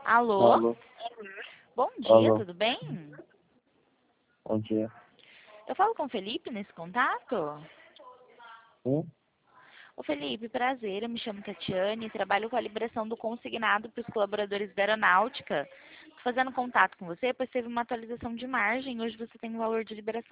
Alô? Alô, Bom dia, alô, tudo bem? bom dia. Eu falo com o Felipe nesse contato? Sim? Ô Felipe, prazer, eu me chamo Tatiane, trabalho com a liberação do consignado para os colaboradores da aeronáutica. Estou fazendo contato com você, pois teve uma atualização de margem, hoje você tem um valor de liberação